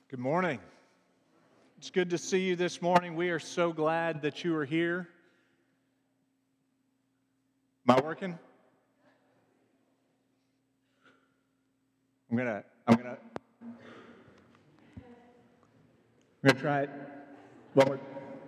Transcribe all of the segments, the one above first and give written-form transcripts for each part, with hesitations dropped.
Good morning. It's good to see you this morning. We are so glad that you are here. Am I working? I'm gonna try it. One more.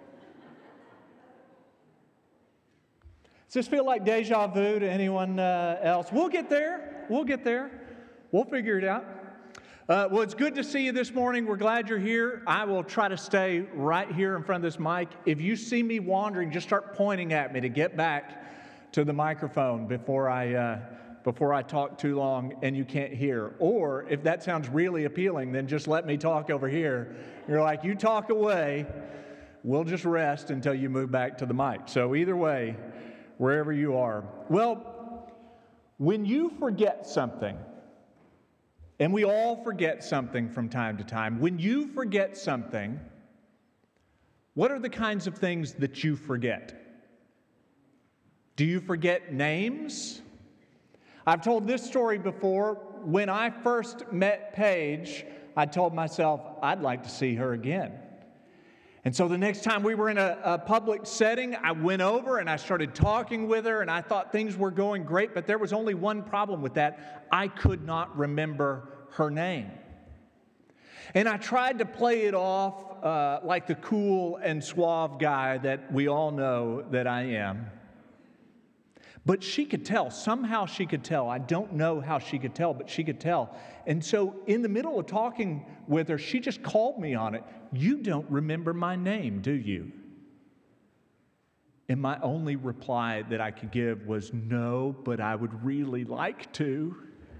Does this feel like deja vu to anyone else? We'll get there. We'll figure it out. Well, it's good to see you this morning. We're glad you're here. I will try to stay right here in front of this mic. If you see me wandering, just start pointing at me to get back to the microphone before I talk too long and you can't hear. Or if that sounds really appealing, then just let me talk over here. You're like, you talk away. We'll just rest until you move back to the mic. So either way, wherever you are. Well, when you forget something, and we all forget something from time to time. When you forget something, what are the kinds of things that you forget? Do you forget names? I've told this story before. When I first met Paige, I told myself I'd like to see her again. And so the next time we were in a public setting, I went over and I started talking with her, and I thought things were going great, but there was only one problem with that. I could not remember her name. And I tried to play it off like the cool and suave guy that we all know that I am. But she could tell. Somehow she could tell. I don't know how she could tell, but she could tell. And so in the middle of talking with her, she just called me on it. You don't remember my name, do you? And my only reply that I could give was, no, but I would really like to.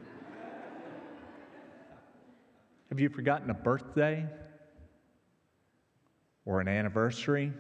Have you forgotten a birthday or an anniversary?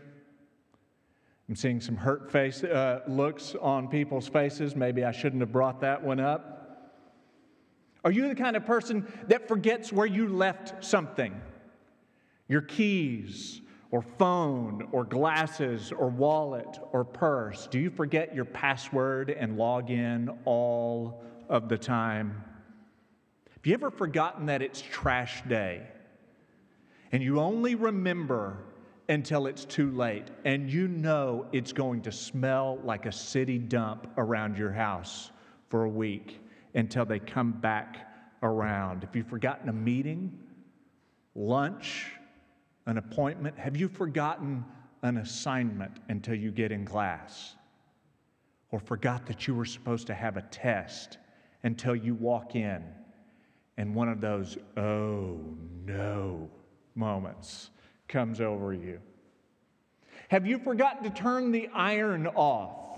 I'm seeing some hurt looks on people's faces. Maybe I shouldn't have brought that one up. Are you the kind of person that forgets where you left something? Your keys, or phone, or glasses, or wallet, or purse? Do you forget your password and log in all of the time? Have you ever forgotten that it's trash day and you only remember until it's too late, and you know it's going to smell like a city dump around your house for a week until they come back around? Have you forgotten a meeting, lunch, an appointment? Have you forgotten an assignment until you get in class? Or forgot that you were supposed to have a test until you walk in and one of those, oh no moments comes over you? Have you forgotten to turn the iron off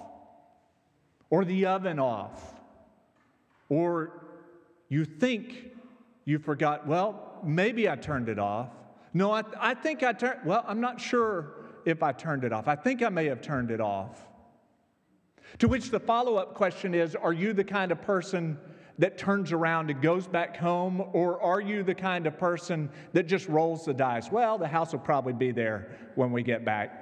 or the oven off? Or you think you forgot, well, maybe I turned it off. No, I think I turned, well, I'm not sure if I turned it off. I think I may have turned it off. To which the follow-up question is, are you the kind of person that turns around and goes back home, or are you the kind of person that just rolls the dice? Well, the house will probably be there when we get back.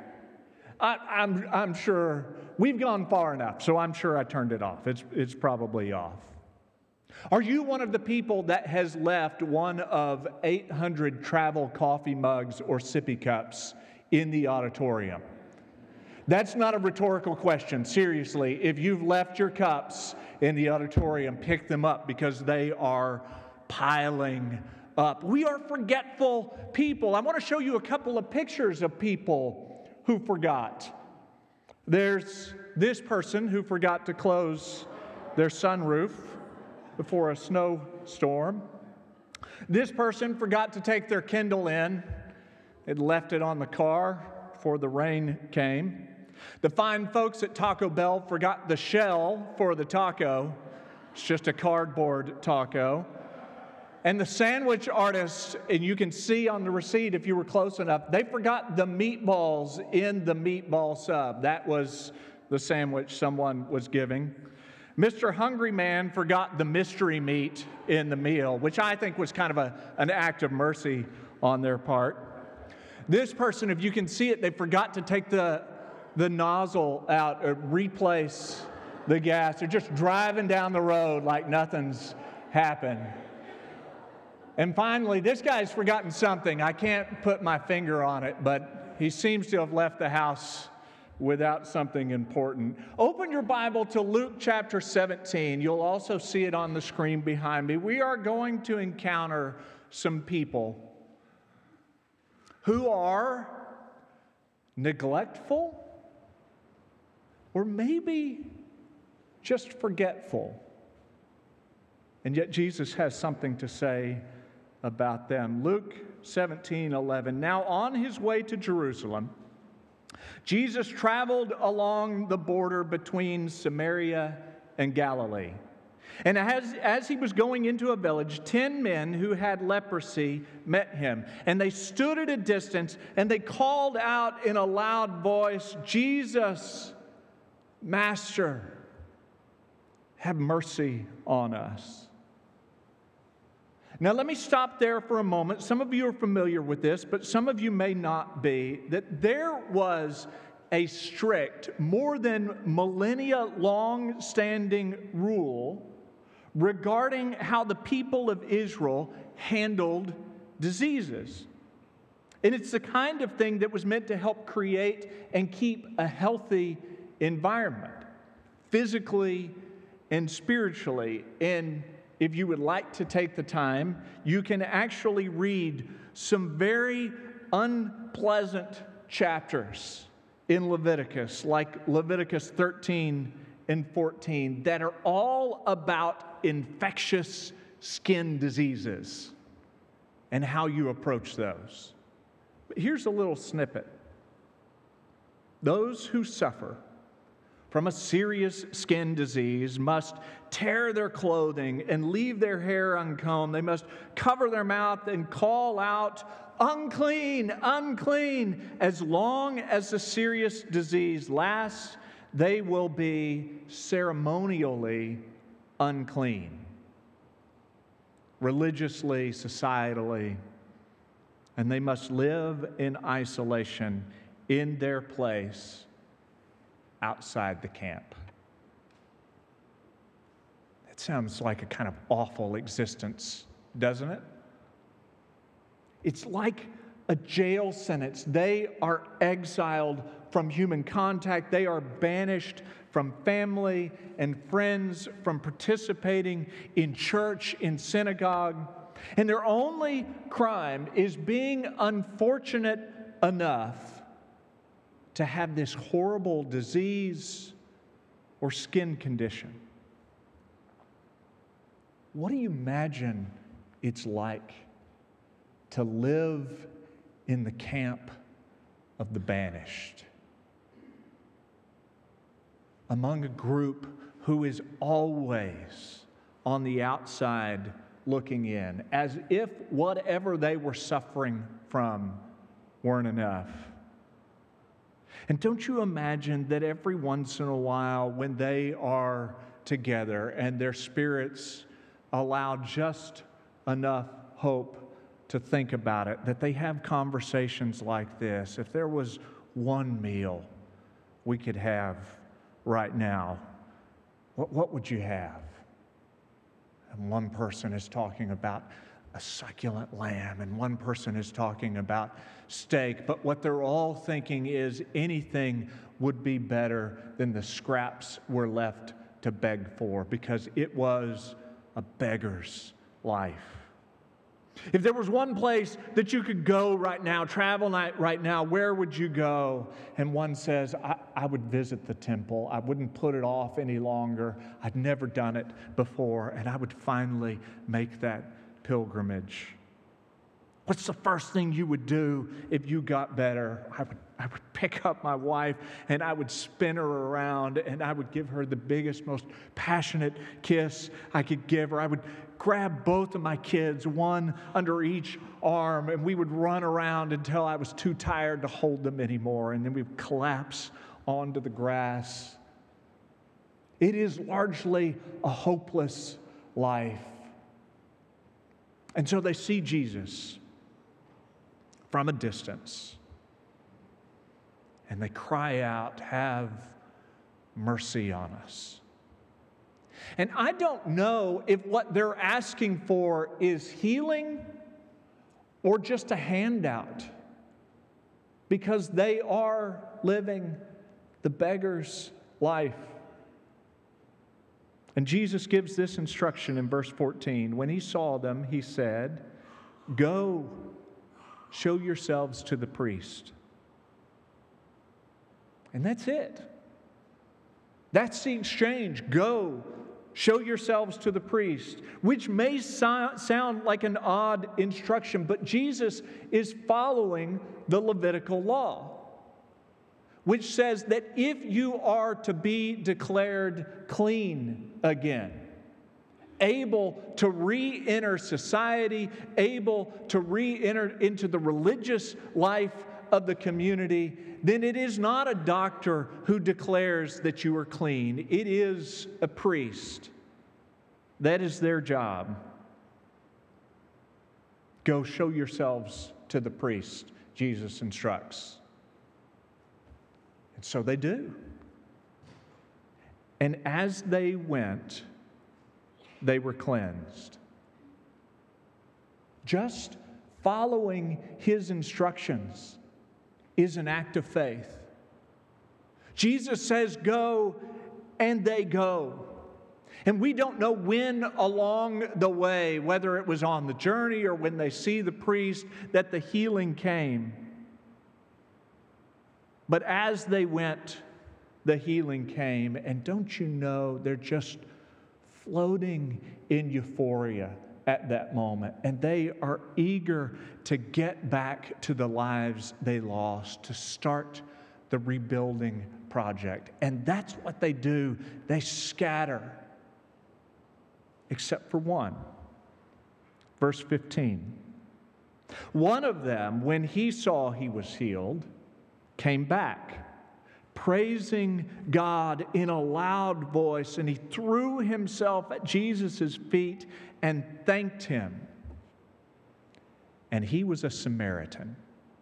I'm sure we've gone far enough, so I'm sure I turned it off. It's probably off. Are you one of the people that has left one of 800 travel coffee mugs or sippy cups in the auditorium? That's not a rhetorical question. Seriously, if you've left your cups in the auditorium, pick them up because they are piling up. We are forgetful people. I want to show you a couple of pictures of people who forgot. There's this person who forgot to close their sunroof before a snowstorm. This person forgot to take their Kindle in. They'd left it on the car before the rain came. The fine folks at Taco Bell forgot the shell for the taco. It's just a cardboard taco. And the sandwich artists, and you can see on the receipt if you were close enough, they forgot the meatballs in the meatball sub. That was the sandwich someone was giving. Mr. Hungry Man forgot the mystery meat in the meal, which I think was kind of an act of mercy on their part. This person, if you can see it, they forgot to take the nozzle out or replace the gas. They're just driving down the road like nothing's happened. And finally, this guy's forgotten something. I can't put my finger on it, but he seems to have left the house without something important. Open your Bible to Luke chapter 17. You'll also see it on the screen behind me. We are going to encounter some people who are neglectful or maybe just forgetful. And yet Jesus has something to say about them. Luke 17:11. Now on his way to Jerusalem, Jesus traveled along the border between Samaria and Galilee. And as he was going into a village, 10 men who had leprosy met him. And they stood at a distance and they called out in a loud voice, Jesus, Master, have mercy on us. Now, let me stop there for a moment. Some of you are familiar with this, but some of you may not be. That there was a strict, more than millennia long-standing rule regarding how the people of Israel handled diseases. And it's the kind of thing that was meant to help create and keep a healthy environment, physically and spiritually. And if you would like to take the time, you can actually read some very unpleasant chapters in Leviticus, like Leviticus 13 and 14, that are all about infectious skin diseases and how you approach those. But here's a little snippet. Those who suffer from a serious skin disease must tear their clothing and leave their hair uncombed. They must cover their mouth and call out, unclean, unclean. As long as the serious disease lasts, they will be ceremonially unclean. Religiously, societally, and they must live in isolation in their place outside the camp. That sounds like a kind of awful existence, doesn't it? It's like a jail sentence. They are exiled from human contact. They are banished from family and friends, from participating in church, in synagogue. And their only crime is being unfortunate enough to have this horrible disease or skin condition. What do you imagine it's like to live in the camp of the banished, among a group who is always on the outside looking in, as if whatever they were suffering from weren't enough? And don't you imagine that every once in a while, when they are together and their spirits allow just enough hope to think about it, that they have conversations like this? If there was one meal we could have right now, what would you have? And one person is talking about a succulent lamb, and one person is talking about steak, but what they're all thinking is anything would be better than the scraps we're left to beg for, because it was a beggar's life. If there was one place that you could go right now, travel night right now, where would you go? And one says, I would visit the temple. I wouldn't put it off any longer. I'd never done it before, and I would finally make that pilgrimage. What's the first thing you would do if you got better? I would pick up my wife and I would spin her around and I would give her the biggest, most passionate kiss I could give her. I would grab both of my kids, one under each arm, and we would run around until I was too tired to hold them anymore, and then we would collapse onto the grass. It is largely a hopeless life. And so they see Jesus from a distance, and they cry out, have mercy on us. And I don't know if what they're asking for is healing or just a handout, because they are living the beggar's life. And Jesus gives this instruction in verse 14. When he saw them, he said, "Go, show yourselves to the priest." And that's it. That's the exchange. Go, show yourselves to the priest, which may sound like an odd instruction, but Jesus is following the Levitical law, which says that if you are to be declared clean again, able to re-enter society, able to re-enter into the religious life of the community, then it is not a doctor who declares that you are clean. It is a priest. That is their job. Go show yourselves to the priest, Jesus instructs. And so they do. And as they went, they were cleansed. Just following his instructions is an act of faith. Jesus says, "Go," and they go. And we don't know when along the way, whether it was on the journey or when they see the priest, that the healing came. But as they went, the healing came. And don't you know, they're just floating in euphoria at that moment. And they are eager to get back to the lives they lost, to start the rebuilding project. And that's what they do. They scatter, except for one. Verse 15. One of them, when he saw he was healed, came back, praising God in a loud voice, and he threw himself at Jesus' feet and thanked him. And he was a Samaritan.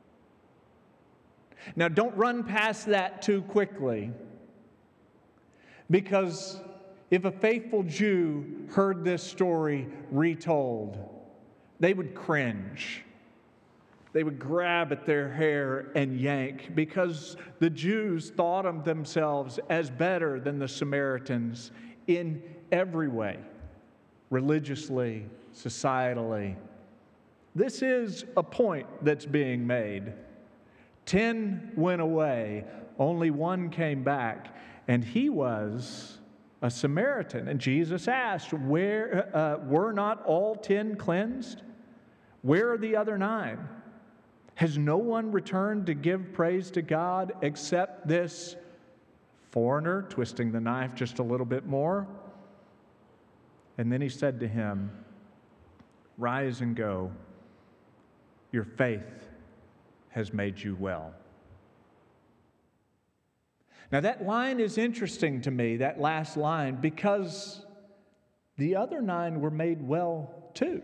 Now, don't run past that too quickly, because if a faithful Jew heard this story retold, they would cringe. They would grab at their hair and yank, because the Jews thought of themselves as better than the Samaritans in every way, religiously, societally. This is a point that's being made. 10 went away, only one came back, and he was a Samaritan. And Jesus asked, were not all 10 cleansed? Where are the other 9? Has no one returned to give praise to God except this foreigner?" Twisting the knife just a little bit more. And then he said to him, "Rise and go. Your faith has made you well." Now that line is interesting to me, that last line, because the other 9 were made well too.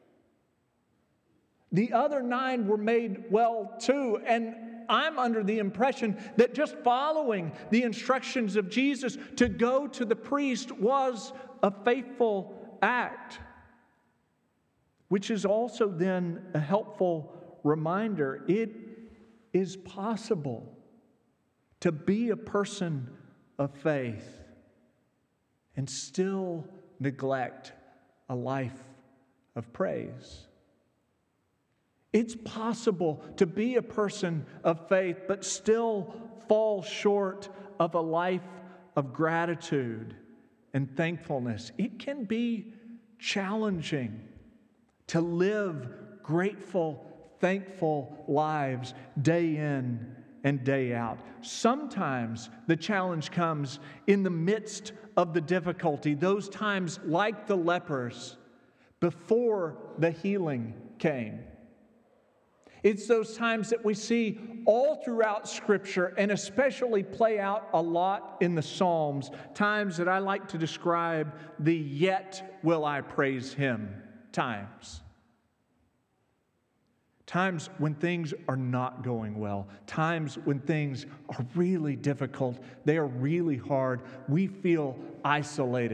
The other 9 were made well too. And I'm under the impression that just following the instructions of Jesus to go to the priest was a faithful act, which is also then a helpful reminder. It is possible to be a person of faith and still neglect a life of praise. It's possible to be a person of faith but still fall short of a life of gratitude and thankfulness. It can be challenging to live grateful, thankful lives day in and day out. Sometimes the challenge comes in the midst of the difficulty, those times like the lepers before the healing came. It's those times that we see all throughout Scripture, and especially play out a lot in the Psalms, times that I like to describe the "yet will I praise Him" times. Times when things are not going well. Times when things are really difficult. They are really hard. We feel isolated.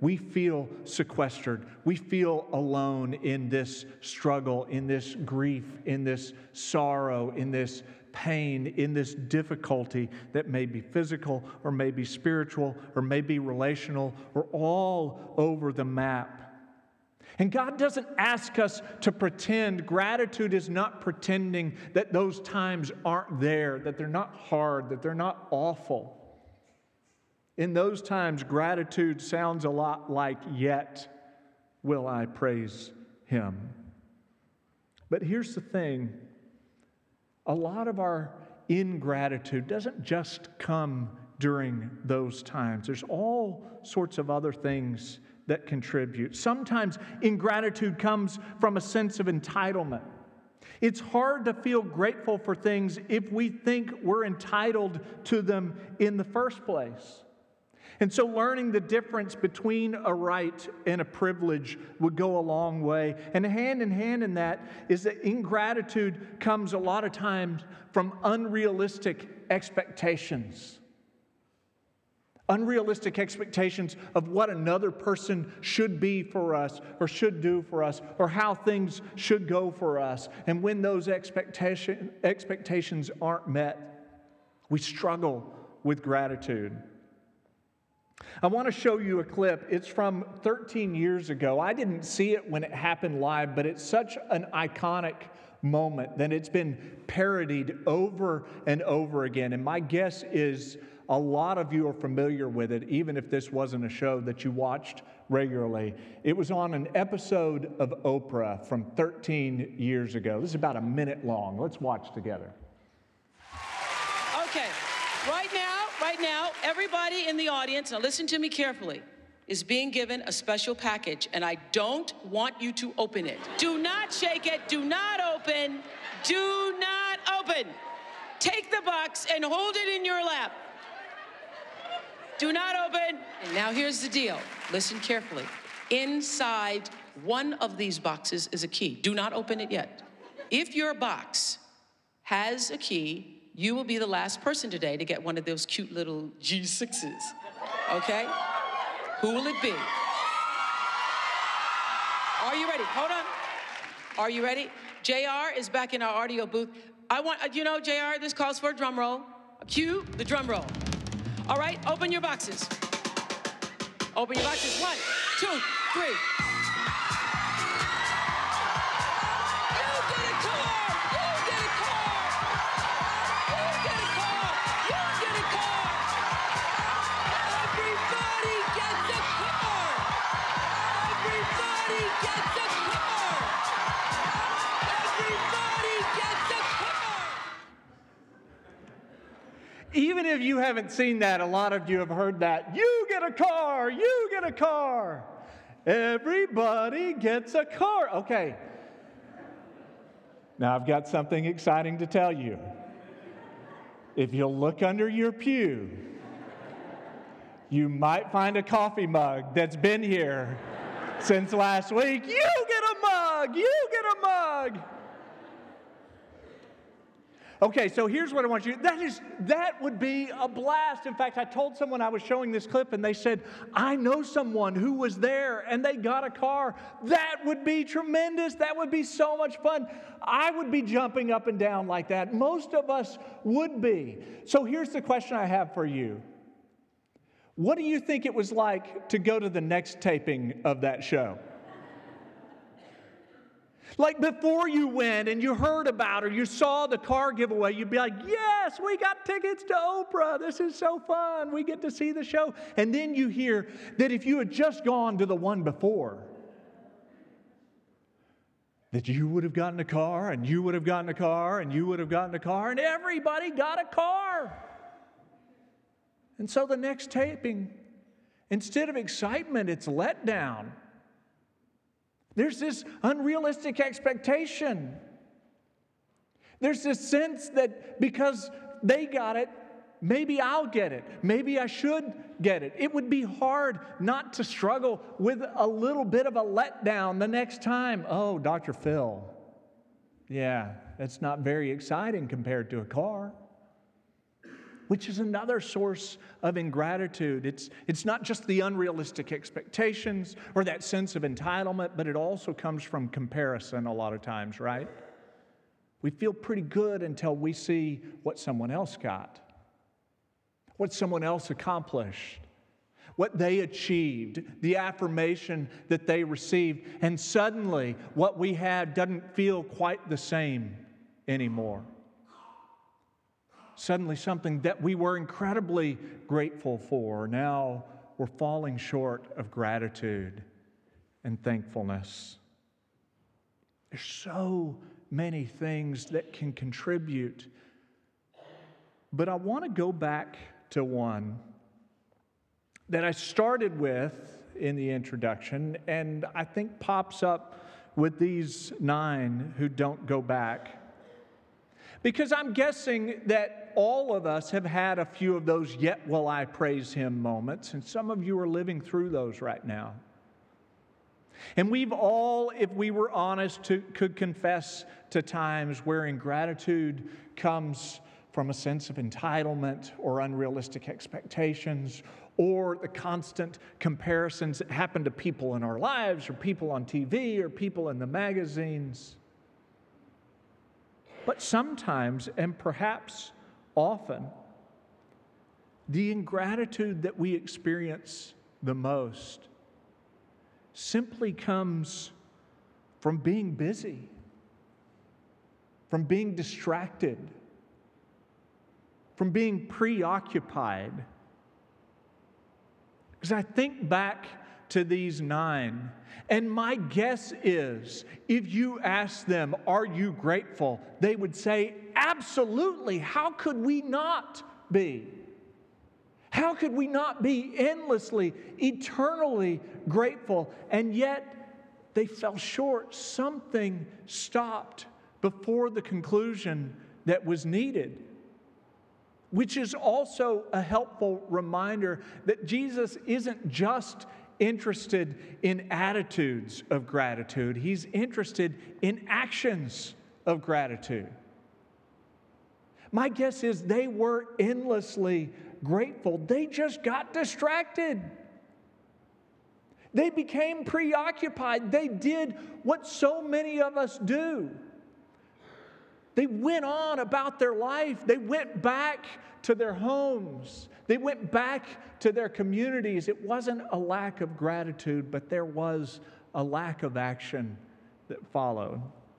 we feel sequestered. We feel alone in this struggle, in this grief, in this sorrow, in this pain, in this difficulty that may be physical or may be spiritual or may be relational or all over the map. And God doesn't ask us to pretend. Gratitude is not pretending that those times aren't there, that they're not hard, that they're not awful. In those times, gratitude sounds a lot like, "Yet will I praise Him." But here's the thing. A lot of our ingratitude doesn't just come during those times. There's all sorts of other things that contribute. Sometimes ingratitude comes from a sense of entitlement. It's hard to feel grateful for things if we think we're entitled to them in the first place. And so learning the difference between a right and a privilege would go a long way. And hand in hand in that is that ingratitude comes a lot of times from unrealistic expectations. Unrealistic expectations of what another person should be for us or should do for us or how things should go for us. And when those expectations aren't met, we struggle with gratitude. I want to show you a clip. It's from 13 years ago. I didn't see it when it happened live, but it's such an iconic moment that it's been parodied over and over again. And my guess is a lot of you are familiar with it, even if this wasn't a show that you watched regularly. It was on an episode of Oprah from 13 years ago. This is about a minute long. Let's watch together. Okay, right now, everybody in the audience, now listen to me carefully, is being given a special package, and I don't want you to open it. Do not shake it. Do not open. Do not open. Take the box and hold it in your lap. Do not open. And now here's the deal. Listen carefully. Inside one of these boxes is a key. Do not open it yet. If your box has a key, you will be the last person today to get one of those cute little G6s. Okay? Who will it be? Are you ready? Hold on. Are you ready? JR is back in our audio booth. JR, this calls for a drum roll. Cue the drum roll. All right, open your boxes. Open your boxes. 1, 2, 3. Even if you haven't seen that, a lot of you have heard that. You get a car, you get a car. Everybody gets a car. Okay. Now I've got something exciting to tell you. If you'll look under your pew, you might find a coffee mug that's been here since last week. You get a mug, you get a mug. Okay, so here's what I want you to, that would be a blast. In fact, I told someone I was showing this clip and they said, I know someone who was there and they got a car. That would be tremendous. That would be so much fun. I would be jumping up and down like that. Most of us would be. So here's the question I have for you. What do you think it was like to go to the next taping of that show? Like before you went and you heard about or you saw the car giveaway, you'd be like, yes, we got tickets to Oprah. This is so fun. We get to see the show. And then you hear that if you had just gone to the one before, that you would have gotten a car and you would have gotten a car and you would have gotten a car and everybody got a car. And so the next taping, instead of excitement, it's letdown. There's this unrealistic expectation. There's this sense that because they got it, maybe I'll get it. Maybe I should get it. It would be hard not to struggle with a little bit of a letdown the next time. Oh, Dr. Phil. Yeah, that's not very exciting compared to a car. which is another source of ingratitude. It's not just the unrealistic expectations or that sense of entitlement, but it also comes from comparison a lot of times, right? We feel pretty good until we see what someone else got, what someone else accomplished, what they achieved, the affirmation that they received, and suddenly what we had doesn't feel quite the same anymore. Suddenly something that we were incredibly grateful for, now we're falling short of gratitude and thankfulness. There's so many things that can contribute, but I want to go back to one that I started with in the introduction, and I think pops up with these 9 who don't go back. Because I'm guessing that all of us have had a few of those "yet will I praise him" moments, and some of you are living through those right now. And we've all, if we were honest, could confess to times where ingratitude comes from a sense of entitlement or unrealistic expectations, or the constant comparisons that happen to people in our lives, or people on TV, or people in the magazines. But sometimes, and perhaps often, the ingratitude that we experience the most simply comes from being busy, from being distracted, from being preoccupied. Because I think back to these 9, and my guess is, if you ask them, "Are you grateful?" they would say, "Absolutely. How could we not be? How could we not be endlessly, eternally grateful?" And yet, they fell short. Something stopped before the conclusion that was needed. Which is also a helpful reminder that Jesus isn't just interested in attitudes of gratitude. He's interested in actions of gratitude. My guess is they were endlessly grateful. They just got distracted. They became preoccupied. They did what so many of us do. They went on about their life. They went back to their homes. They went back to their communities. It wasn't a lack of gratitude, but there was a lack of action that followed.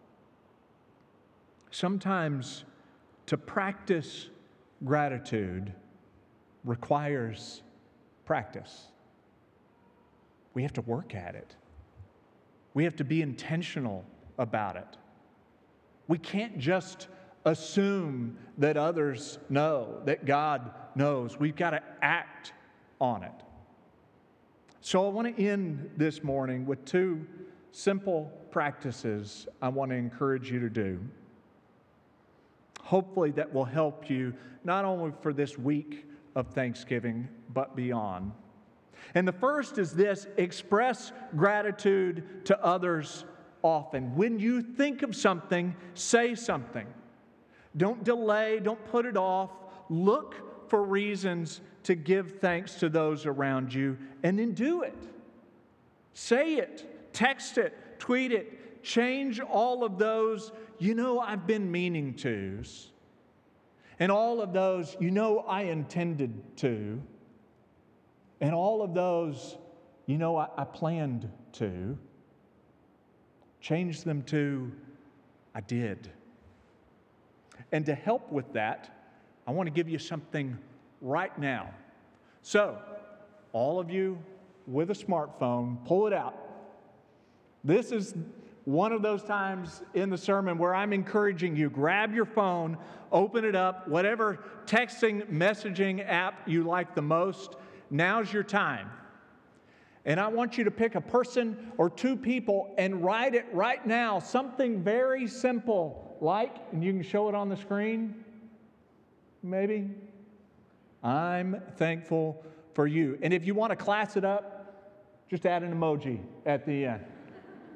Sometimes to practice gratitude requires practice. We have to work at it. We have to be intentional about it. We can't just assume that others know, that God knows. We've got to act on it. So I want to end this morning with 2 simple practices I want to encourage you to do. Hopefully that will help you not only for this week of Thanksgiving, but beyond. And the first is this: express gratitude to others often. When you think of something, say something. Don't delay, don't put it off. Look for reasons to give thanks to those around you, and then do it. Say it, text it, tweet it, change all of those "I've been meaning to's," and all of those "I intended to," and all of those I planned to. Change them to "I did." And to help with that, I want to give you something right now. So, all of you with a smartphone, pull it out. This is one of those times in the sermon where I'm encouraging you, grab your phone, open it up, whatever texting, messaging app you like the most, now's your time. And I want you to pick a person or 2 people and write it right now, something very simple, like, and you can show it on the screen, maybe, "I'm thankful for you." And if you want to class it up, just add an emoji at the end.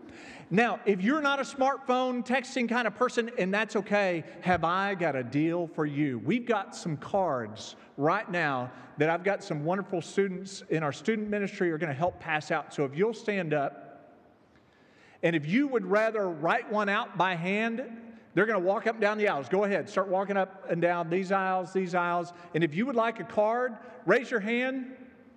Now, if you're not a smartphone texting kind of person, and that's okay, have I got a deal for you. We've got some cards right now that I've got some wonderful students in our student ministry are going to help pass out. So if you'll stand up, and if you would rather write one out by hand, they're going to walk up and down the aisles. Go ahead, start walking up and down these aisles. And if you would like a card, raise your hand.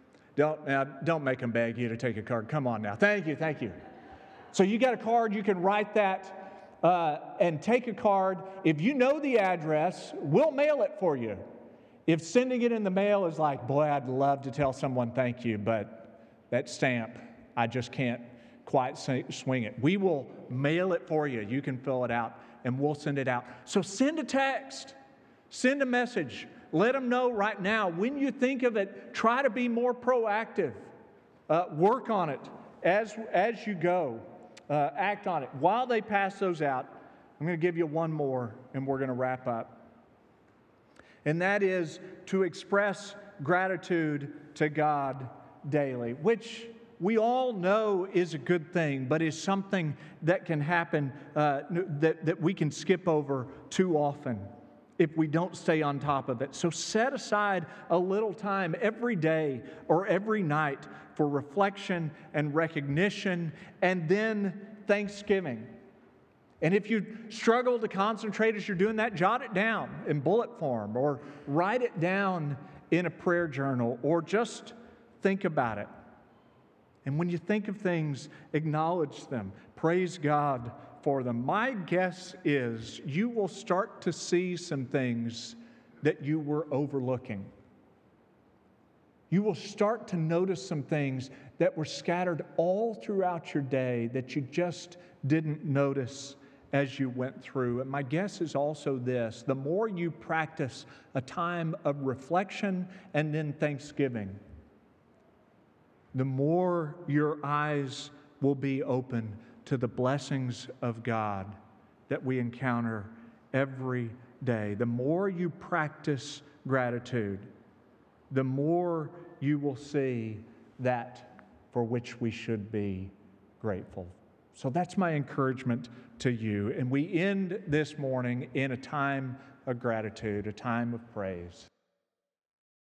Don't make them beg you to take a card. Come on now. Thank you. So you got a card, you can write that and take a card. If you know the address, we'll mail it for you. If sending it in the mail is like, boy, I'd love to tell someone thank you, but that stamp, I just can't quite swing it. We will mail it for you. You can fill it out, and we'll send it out. So send a text, send a message. Let them know right now. When you think of it, try to be more proactive. Work on it as you go. Act on it. While they pass those out, I'm going to give you one more, and we're going to wrap up. And that is to express gratitude to God daily, which we all know is a good thing, but is something that can happen, that we can skip over too often if we don't stay on top of it. So set aside a little time every day or every night for reflection and recognition, and then thanksgiving. And if you struggle to concentrate as you're doing that, jot it down in bullet form or write it down in a prayer journal or just think about it. And when you think of things, acknowledge them. Praise God for them. My guess is you will start to see some things that you were overlooking. You will start to notice some things that were scattered all throughout your day that you just didn't notice as you went through. And my guess is also this: the more you practice a time of reflection and then thanksgiving, the more your eyes will be open to the blessings of God that we encounter every day. The more you practice gratitude, the more you will see that for which we should be grateful. So that's my encouragement to you. And we end this morning in a time of gratitude, a time of praise.